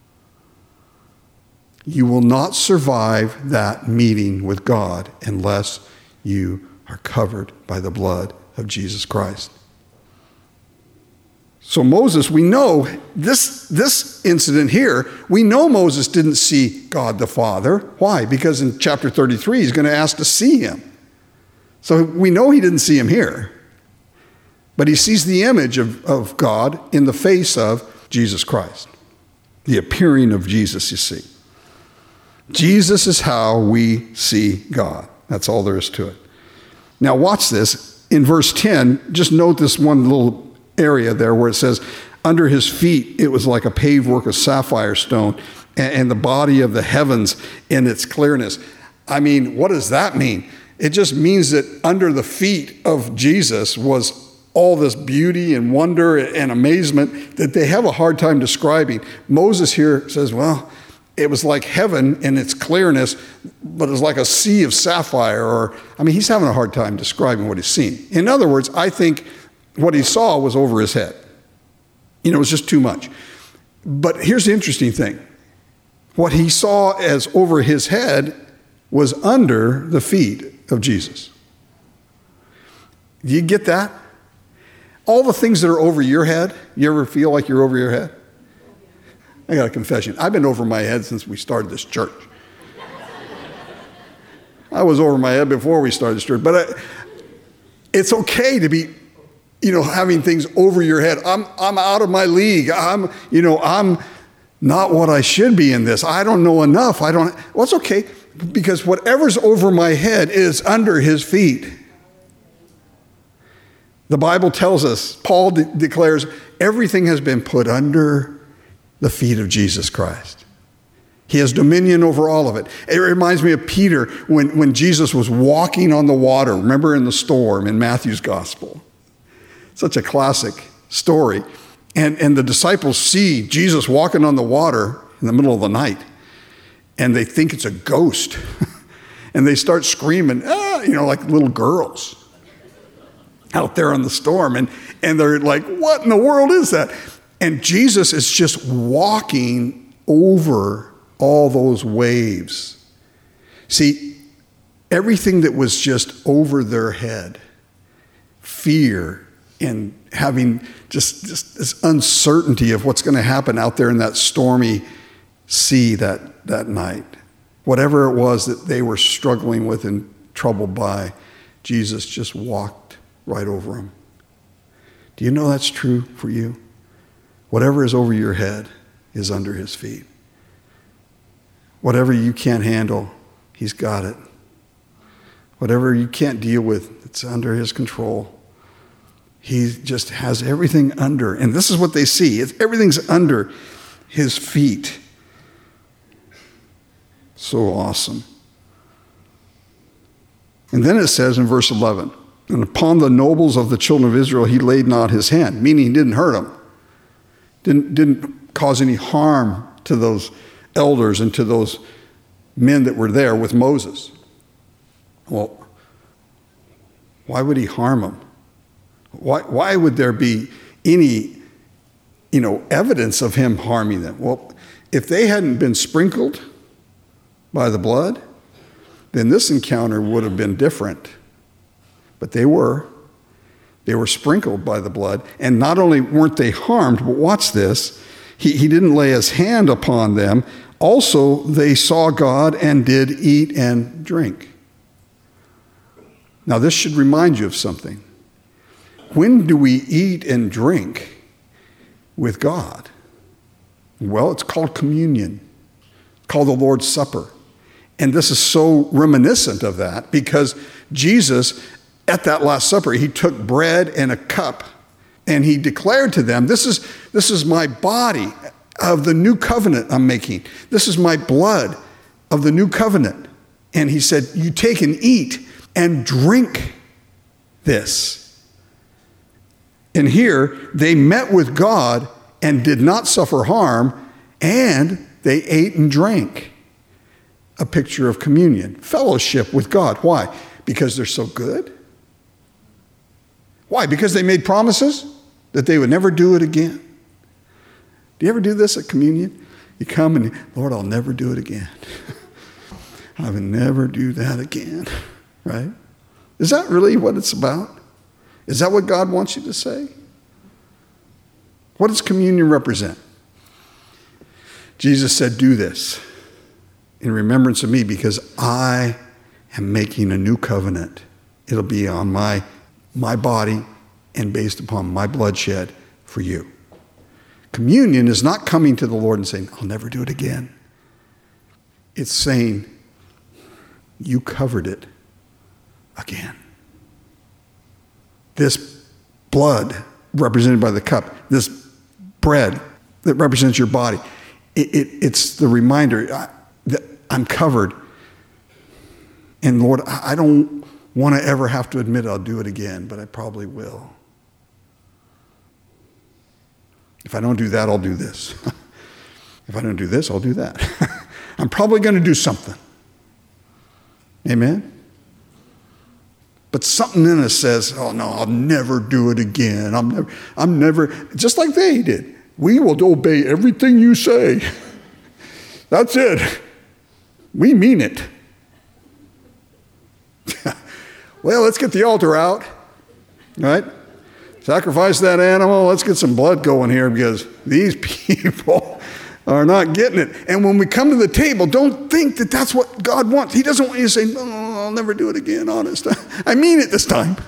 Speaker 1: You will not survive that meeting with God unless you are covered by the blood of Jesus Christ. So Moses, we know this incident here, we know Moses didn't see God the Father. Why? Because in chapter 33, he's going to ask to see him. So we know he didn't see him here. But he sees the image of God in the face of Jesus Christ. The appearing of Jesus, you see. Jesus is how we see God. That's all there is to it. Now watch this. In verse 10, just note this one little area there where it says, under his feet it was like a paved work of sapphire stone, and the body of the heavens in its clearness. I mean, what does that mean? It just means that under the feet of Jesus was all this beauty and wonder and amazement that they have a hard time describing. Moses here says, well, it was like heaven in its clearness, but it was like a sea of sapphire. He's having a hard time describing what he's seen. In other words, I think what he saw was over his head. It was just too much. But here's the interesting thing. What he saw as over his head was under the feet of Jesus. Do you get that? All the things that are over your head, you ever feel like you're over your head? I got a confession. I've been over my head since we started this church. I was over my head before we started this church. But it's okay to be, having things over your head. I'm out of my league. I'm not what I should be in this. I don't know enough. Well, it's okay, because whatever's over my head is under his feet. The Bible tells us, Paul declares, everything has been put under the feet of Jesus Christ. He has dominion over all of it. It reminds me of Peter when Jesus was walking on the water. Remember in the storm in Matthew's gospel. Such a classic story. And the disciples see Jesus walking on the water in the middle of the night. and they think it's a ghost. And they start screaming, like little girls out there in the storm. And they're like, what in the world is that? And Jesus is just walking over all those waves. See, everything that was just over their head, fear and having just this uncertainty of what's going to happen out there in that stormy sea that night. Whatever it was that they were struggling with and troubled by, Jesus just walked right over them. Do you know that's true for you? Whatever is over your head is under his feet. Whatever you can't handle, he's got it. Whatever you can't deal with, it's under his control. He just has everything under. And this is what they see. Everything's under his feet. So awesome. And then it says in verse 11, and upon the nobles of the children of Israel, he laid not his hand, meaning he didn't hurt them. Didn't cause any harm to those elders and to those men that were there with Moses. Well, why would he harm them? Why would there be any, evidence of him harming them? Well, if they hadn't been sprinkled by the blood, then this encounter would have been different. But they were. They were sprinkled by the blood. And not only weren't they harmed, but watch this. He didn't lay his hand upon them. Also, they saw God and did eat and drink. Now, this should remind you of something. When do we eat and drink with God? Well, it's called communion. It's called the Lord's Supper. And this is so reminiscent of that because Jesus, at that Last Supper, he took bread and a cup and he declared to them, this is my body of the new covenant I'm making. This is my blood of the new covenant. And he said, you take and eat and drink this. And here they met with God and did not suffer harm, and they ate and drank. A picture of communion, fellowship with God. Why? Because they're so good? Why? Because they made promises that they would never do it again. Do you ever do this at communion? You come and, Lord, I'll never do it again. I would never do that again, right? Is that really what it's about? Is that what God wants you to say? What does communion represent? Jesus said, do this in remembrance of me because I am making a new covenant. It'll be on my body and based upon my bloodshed for you. Communion is not coming to the Lord and saying, I'll never do it again. It's saying, you covered it again. This blood represented by the cup, this bread that represents your body, it's the reminder that I'm covered. And Lord, I don't want to ever have to admit I'll do it again, but I probably will. If I don't do that, I'll do this. If I don't do this, I'll do that. I'm probably going to do something. Amen? But something in us says, oh no, I'll never do it again. I'm never, just like they did. We will obey everything you say. That's it. We mean it. Well, let's get the altar out, right? Sacrifice that animal. Let's get some blood going here because these people are not getting it. And when we come to the table, don't think that that's what God wants. He doesn't want you to say, no, I'll never do it again, honest. I mean it this time.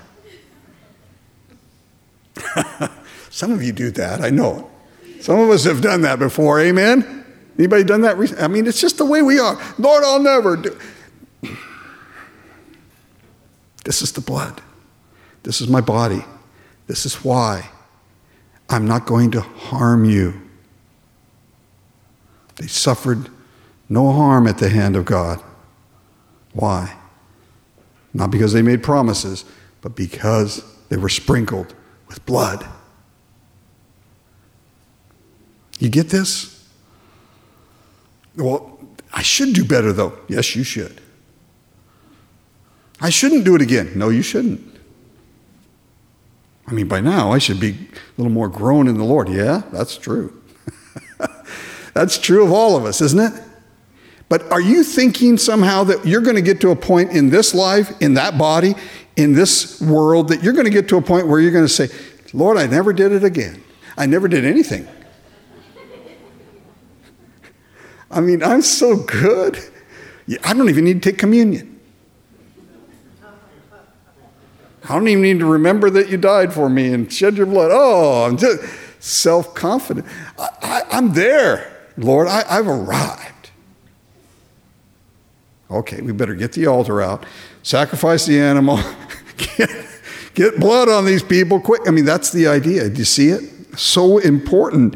Speaker 1: Some of you do that, I know. Some of us have done that before, amen? Anybody done that recently? I mean, it's just the way we are. Lord, I'll never do. This is the blood. This is my body. This is why I'm not going to harm you. They suffered no harm at the hand of God. Why? Not because they made promises, but because they were sprinkled with blood. You get this? Well, I should do better, though. Yes, you should. I shouldn't do it again. No, you shouldn't. I mean, by now, I should be a little more grown in the Lord. Yeah, that's true. That's true of all of us, isn't it? But are you thinking somehow that you're going to get to a point in this life, in that body, in this world, that you're going to get to a point where you're going to say, Lord, I never did it again. I never did anything. I mean, I'm so good. I don't even need to take communion. I don't even need to remember that you died for me and shed your blood. Oh, I'm just self-confident. I'm there, Lord. I've arrived. Okay, we better get the altar out, sacrifice the animal, get blood on these people quick. I mean, that's the idea. Do you see it? So important.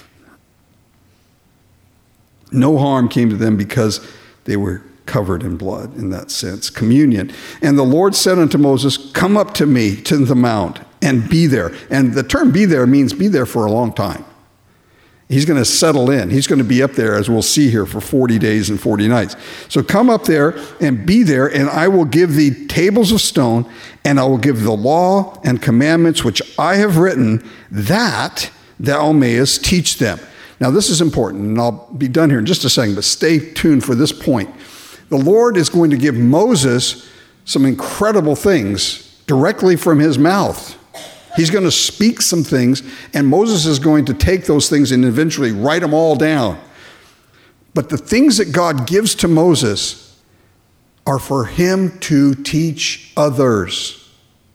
Speaker 1: No harm came to them because they were covered in blood in that sense. Communion. And the Lord said unto Moses, come up to me to the mount and be there. And the term be there means be there for a long time. He's going to settle in. He's going to be up there, as we'll see here, for 40 days and 40 nights. So come up there and be there, and I will give thee tables of stone, and I will give the law and commandments which I have written, that thou mayest teach them. Now, this is important, and I'll be done here in just a second, but stay tuned for this point. The Lord is going to give Moses some incredible things directly from his mouth. He's going to speak some things, and Moses is going to take those things and eventually write them all down. But the things that God gives to Moses are for him to teach others.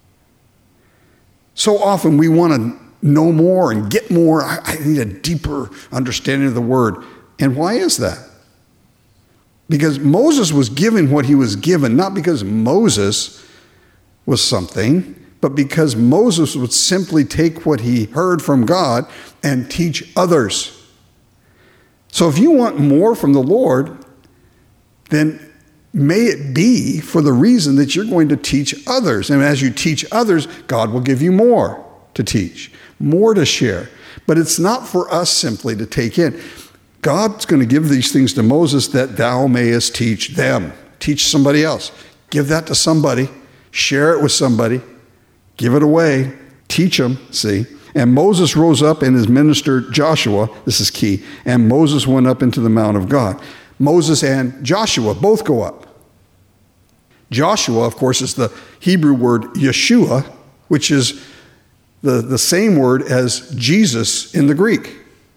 Speaker 1: So often we want to know more and get more. I need a deeper understanding of the word. And why is that? Because Moses was given what he was given, not because Moses was something, but because Moses would simply take what he heard from God and teach others. So if you want more from the Lord, then may it be for the reason that you're going to teach others. And as you teach others, God will give you more to teach, more to share. But it's not for us simply to take in. God's going to give these things to Moses that thou mayest teach them. Teach somebody else. Give that to somebody. Share it with somebody. Give it away. Teach them, see. And Moses rose up and his minister Joshua, this is key, and Moses went up into the mount of God. Moses and Joshua both go up. Joshua, of course, is the Hebrew word Yeshua, which is the same word as Jesus in the Greek.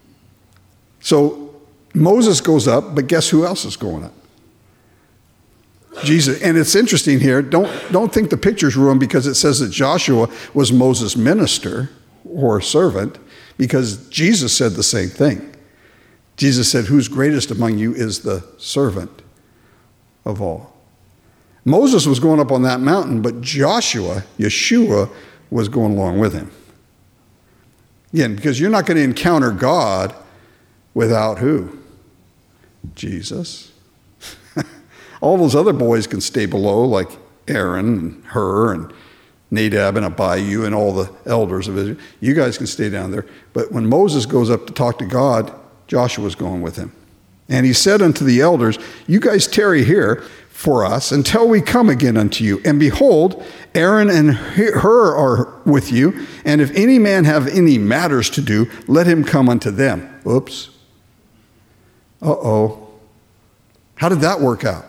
Speaker 1: So Moses goes up, but guess who else is going up? Jesus. And it's interesting here, don't think the picture's ruined because it says that Joshua was Moses' minister or servant, because Jesus said the same thing. Jesus said, who's greatest among you is the servant of all. Moses was going up on that mountain, but Joshua, Yeshua, was going along with him. Again, because you're not going to encounter God without who? Jesus. All those other boys can stay below, like Aaron and Hur and Nadab and Abihu and all the elders of Israel. You guys can stay down there. But when Moses goes up to talk to God, Joshua's going with him. And he said unto the elders, you guys tarry here for us until we come again unto you. And behold, Aaron and Hur are with you. And if any man have any matters to do, let him come unto them. Oops. Uh-oh. How did that work out?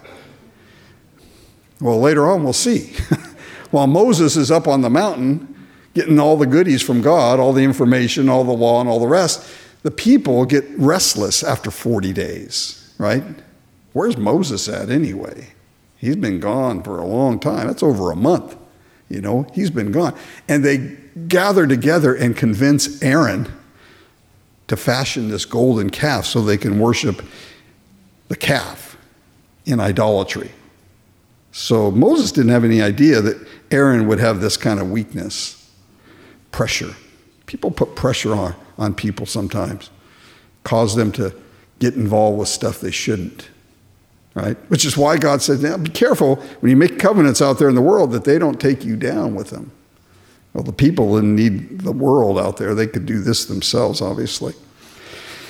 Speaker 1: Well, later on we'll see. While Moses is up on the mountain getting all the goodies from God, all the information, all the law, and all the rest, the people get restless after 40 days, right? Where's Moses at anyway? He's been gone for a long time. That's over a month. He's been gone. And they gather together and convince Aaron to fashion this golden calf so they can worship the calf in idolatry. So Moses didn't have any idea that Aaron would have this kind of weakness, pressure. People put pressure on people sometimes, cause them to get involved with stuff they shouldn't, right? Which is why God said, now be careful when you make covenants out there in the world that they don't take you down with them. Well, the people didn't need the world out there. They could do this themselves, obviously.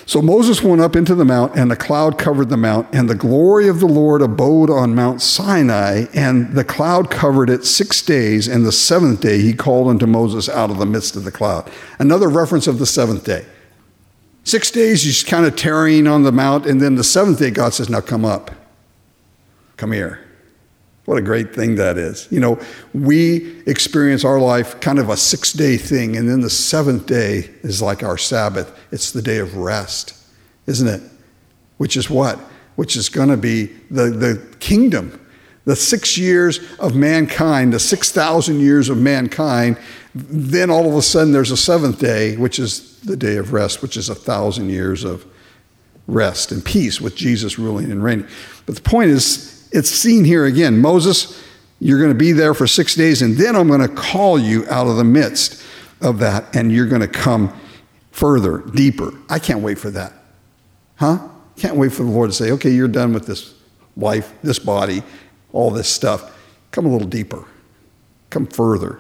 Speaker 1: So Moses went up into the mount, and the cloud covered the mount, and the glory of the Lord abode on Mount Sinai, and the cloud covered it 6 days, and the seventh day he called unto Moses out of the midst of the cloud. Another reference of the seventh day. 6 days he's kind of tarrying on the mount, and then the seventh day God says, now come up. Come here. What a great thing that is. You know, we experience our life kind of a 6-day thing, and then the seventh day is like our Sabbath. It's the day of rest, isn't it? Which is what? Which is going to be the kingdom. The 6 years of mankind, the 6,000 years of mankind, then all of a sudden there's a seventh day, which is the day of rest, which is 1,000 years of rest and peace with Jesus ruling and reigning. But the point is, it's seen here again. Moses, you're going to be there for 6 days, and then I'm going to call you out of the midst of that, and you're going to come further, deeper. I can't wait for that. Can't wait for the Lord to say, okay, you're done with this life, this body, all this stuff. Come a little deeper. Come further.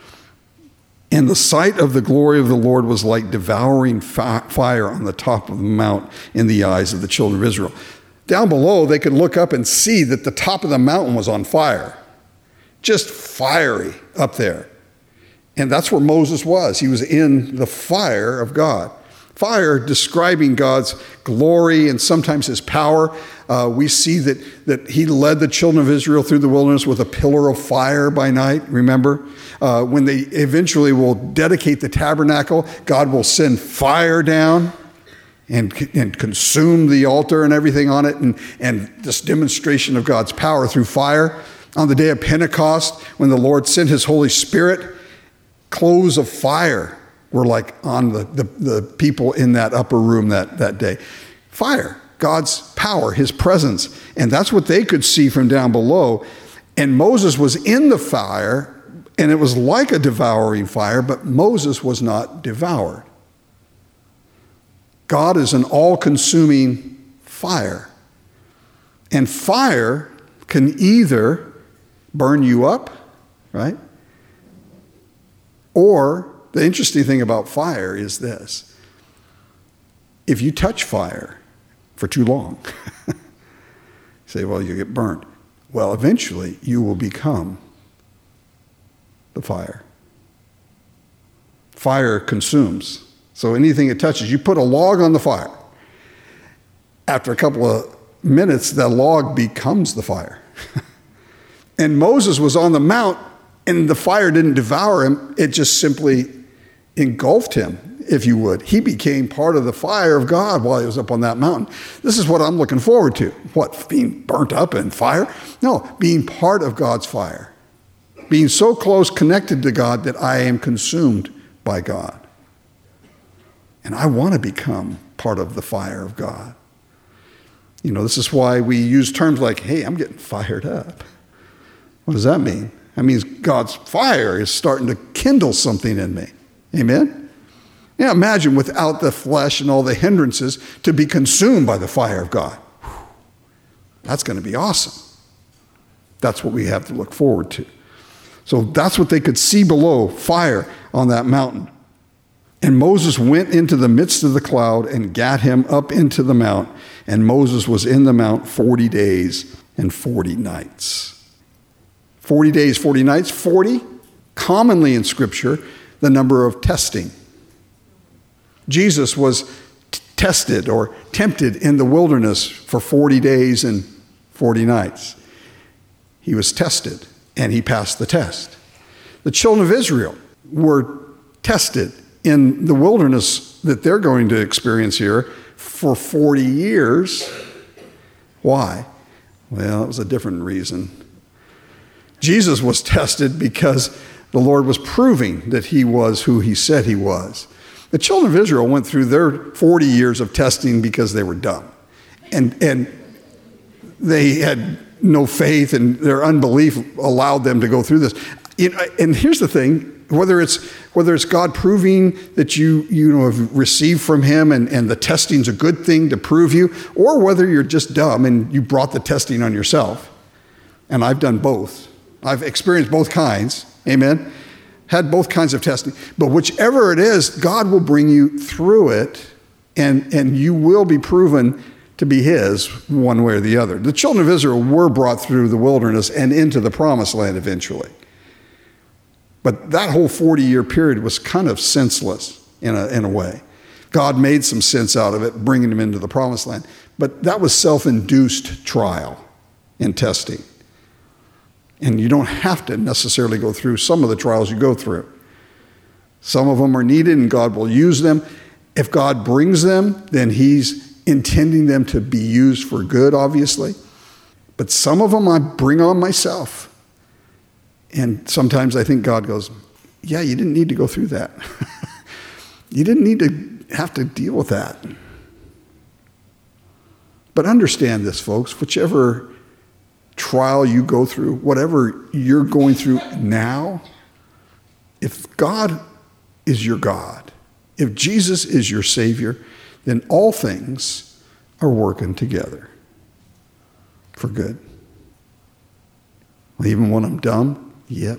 Speaker 1: And the sight of the glory of the Lord was like devouring fire on the top of the mount in the eyes of the children of Israel. Down below, they could look up and see that the top of the mountain was on fire. Just fiery up there. And that's where Moses was. He was in the fire of God. Fire describing God's glory and sometimes his power. We see that he led the children of Israel through the wilderness with a pillar of fire by night, remember? When they eventually will dedicate the tabernacle, God will send fire down and consume the altar and everything on it, and this demonstration of God's power through fire. On the day of Pentecost, when the Lord sent his Holy Spirit, clothes of fire were like on the people in that upper room that day. Fire, God's power, his presence. And that's what they could see from down below. And Moses was in the fire, and it was like a devouring fire, but Moses was not devoured. God is an all-consuming fire. And fire can either burn you up, right? Or the interesting thing about fire is this. If you touch fire for too long, you say, well, you get burnt. Well, eventually you will become the fire. Fire consumes. So anything it touches, you put a log on the fire. After a couple of minutes, that log becomes the fire. And Moses was on the mount, and the fire didn't devour him. It just simply engulfed him, if you would. He became part of the fire of God while he was up on that mountain. This is what I'm looking forward to. What, being burnt up in fire? No, being part of God's fire. Being so close connected to God that I am consumed by God. And I want to become part of the fire of God. You know, this is why we use terms like, hey, I'm getting fired up. What does that mean? That means God's fire is starting to kindle something in me. Amen? Yeah, imagine without the flesh and all the hindrances to be consumed by the fire of God. That's going to be awesome. That's what we have to look forward to. So that's what they could see below, fire on that mountain. And Moses went into the midst of the cloud and gat him up into the mount. And Moses was in the mount 40 days and 40 nights. 40 days, 40 nights. 40, commonly in Scripture, the number of testing. Jesus was tested or tempted in the wilderness for 40 days and 40 nights. He was tested, and he passed the test. The children of Israel were tested in the wilderness that they're going to experience here for 40 years. Why? Well, it was a different reason. Jesus was tested because the Lord was proving that he was who he said he was. The children of Israel went through their 40 years of testing because they were dumb. And they had no faith, and their unbelief allowed them to go through this. And here's the thing, whether it's God proving that you have received from him and the testing's a good thing to prove you, or whether you're just dumb and you brought the testing on yourself. And I've done both. I've experienced both kinds. Amen. Had both kinds of testing. But whichever it is, God will bring you through it and you will be proven to be his one way or the other. The children of Israel were brought through the wilderness and into the promised land eventually. But that whole 40-year period was kind of senseless in a way. God made some sense out of it, bringing them into the promised land. But that was self-induced trial and testing. And you don't have to necessarily go through some of the trials you go through. Some of them are needed and God will use them. If God brings them, then he's intending them to be used for good, obviously. But some of them I bring on myself. And sometimes I think God goes, yeah, you didn't need to go through that. You didn't need to have to deal with that. But understand this, folks, whichever trial you go through, whatever you're going through now, if God is your God, if Jesus is your Savior, then all things are working together for good. Even when I'm dumb, yep.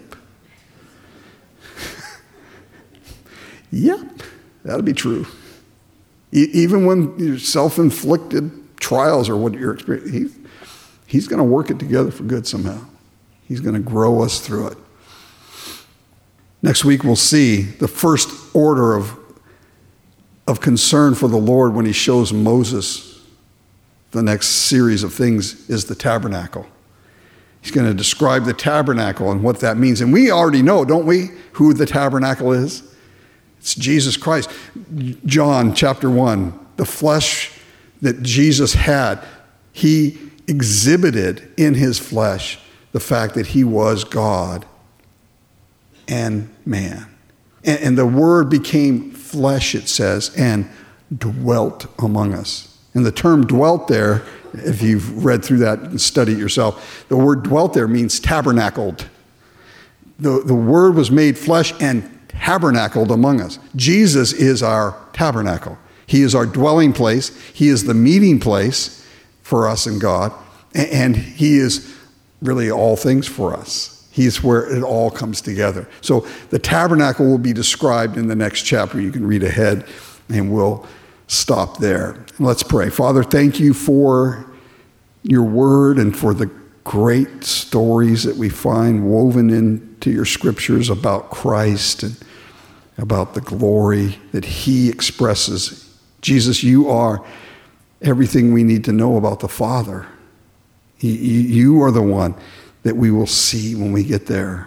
Speaker 1: Yep, that'll be true. Even when you're self-inflicted trials or what you're experiencing, he's going to work it together for good somehow. He's going to grow us through it. Next week we'll see the first order of concern for the Lord when he shows Moses the next series of things is the tabernacle. He's going to describe the tabernacle and what that means. And we already know, don't we, who the tabernacle is? It's Jesus Christ. John chapter 1, the flesh that Jesus had, he exhibited in his flesh the fact that he was God and man. And the word became flesh, it says, and dwelt among us. And the term dwelt there, if you've read through that and studied it yourself, the word dwelt there means tabernacled. The word was made flesh and tabernacled among us. Jesus is our tabernacle. He is our dwelling place. He is the meeting place for us and God. And he is really all things for us. He's where it all comes together. So the tabernacle will be described in the next chapter. You can read ahead and we'll stop there. Let's pray. Father, thank you for your word and for the great stories that we find woven into your scriptures about Christ and about the glory that he expresses. Jesus, you are everything we need to know about the Father. You are the one that we will see when we get there.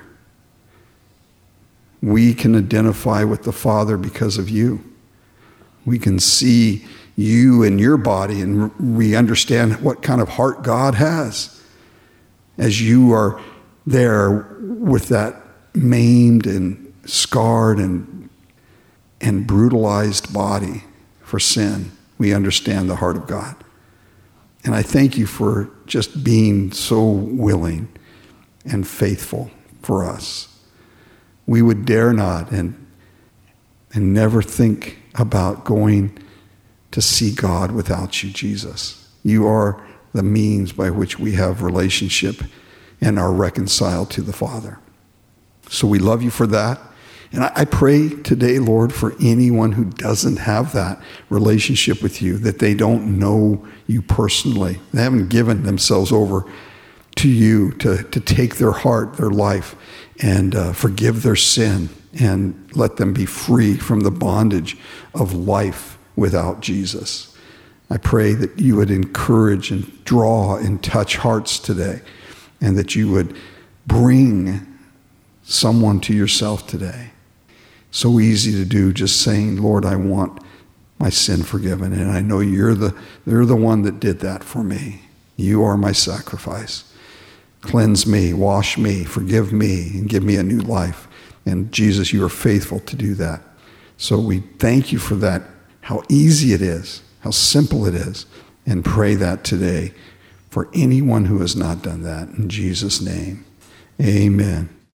Speaker 1: We can identify with the Father because of you. We can see you and your body, and we understand what kind of heart God has as you are there with that maimed and scarred and brutalized body for sin. We understand the heart of God. And I thank you for just being so willing and faithful for us. We would dare not and never think about going to see God without you, Jesus. You are the means by which we have relationship and are reconciled to the Father. So we love you for that. And I pray today, Lord, for anyone who doesn't have that relationship with you, that they don't know you personally. They haven't given themselves over to you to take their heart, their life, and forgive their sin and let them be free from the bondage of life without Jesus. I pray that you would encourage and draw and touch hearts today, and that you would bring someone to yourself today. So easy to do, just saying, Lord, I want my sin forgiven. And I know you're the one that did that for me. You are my sacrifice. Cleanse me, wash me, forgive me, and give me a new life. And Jesus, you are faithful to do that. So we thank you for that, how easy it is, how simple it is, and pray that today for anyone who has not done that. In Jesus' name, amen.